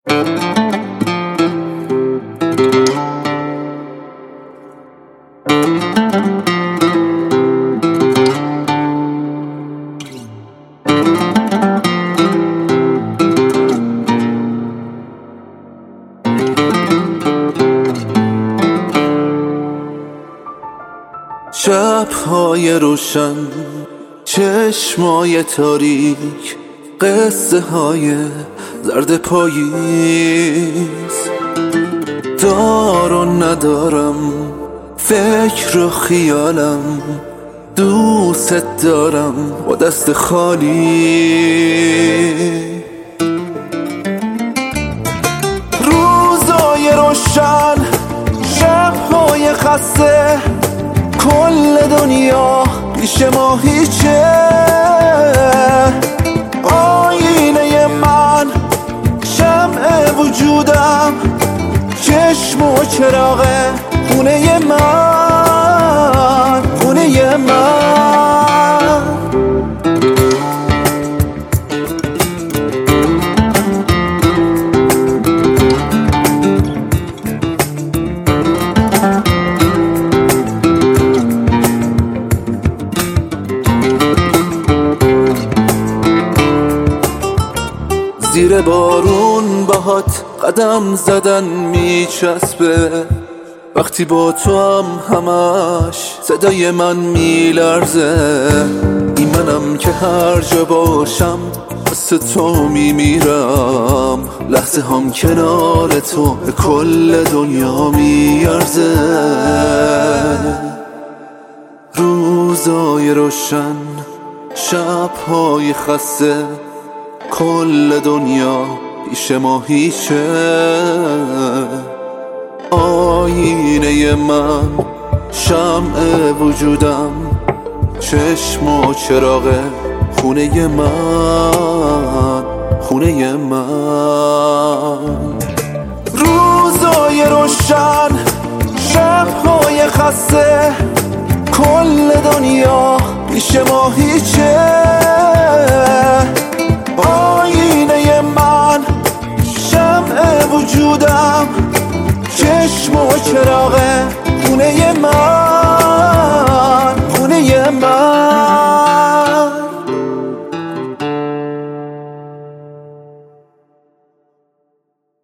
شب‌های روشن، چشمای تاریک، قصه های زرد پاییز. دار و ندارم، فکر و خیالم، دوست دارم با دست خالی. روزای روشن، شب‌های خسته، کل دنیا پیش ما هیچه. آینه من، شمع وجودم، چشم و چراغ خونه من، خونه من. زیر بارون باهات قدم زدن میچسبه، وقتی با تو هم همش صدای من میلرزه. این منم که هر جا باشم واسه تو میمیرم، لحظه هم کنار تو کل دنیا میارزه. روزای روشن، شب‌های خسته، کل دنیا پیش ما هیچه. آینه من، شمع وجودم، چشم و چراغ خونه من، خونه من. روزای روشن، شب‌های خسته، کل دنیا پیش ما هیچه. آینه من، شمع وجودم، چشم و چراغ خونه من.